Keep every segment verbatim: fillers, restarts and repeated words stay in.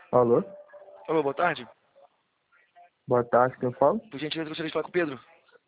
Alô? Alô, boa tarde. Boa tarde, quem fala? Por gentileza, eu gostaria de falar com o Pedro.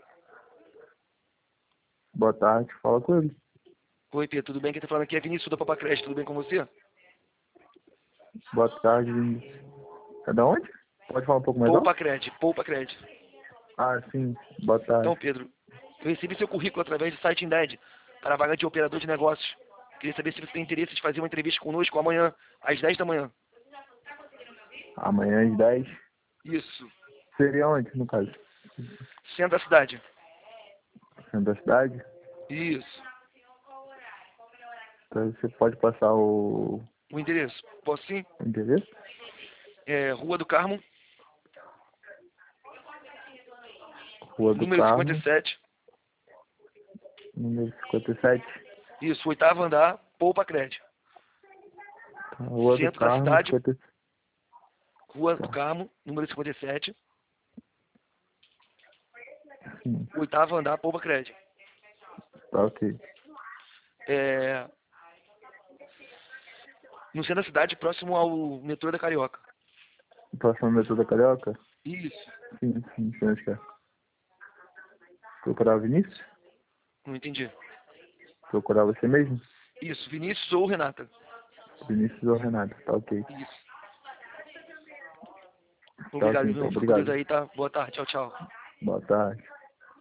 Boa tarde, fala com ele. Oi, Pedro, tudo bem? Quem tá falando aqui é Vinícius da Papacred, tudo bem com você? Boa tarde, Vinícius. É da onde? Pode falar um pouco mais alto? Poupacred, Poupacred. Ah, sim. Boa tarde. Então, Pedro, eu recebi seu currículo através do site Indeed para a vaga de operador de negócios. Queria saber se você tem interesse de fazer uma entrevista conosco amanhã, às dez da manhã. Amanhã às dez. Isso. Seria onde, no caso? Centro da cidade. Centro da cidade? Isso. Então você pode passar o O endereço. Posso sim? o endereço? É Rua do Carmo, Rua do número cinquenta e Carmo, sete. número cinquenta e sete. Isso, oitavo andar, Poupacred. Rua do Centro da Carmo, cidade, cinquenta e sete. Rua do Tá. Carmo, número cinquenta e sete. Sim, Oitavo andar, Poupacred. tá ok. É... No centro da cidade, próximo ao metrô da Carioca. Próximo metrô da Carioca? Isso. Sim, sim, sim, acho que é. Procurar o Vinícius? Não entendi. Procurar você mesmo? Isso, Vinícius ou Renata. Vinícius ou Renato, tá ok. Isso. Tá ok, Obrigado, então, viu? Fica com Deus obrigado. aí, tá? Boa tarde, tchau, tchau. Boa tarde.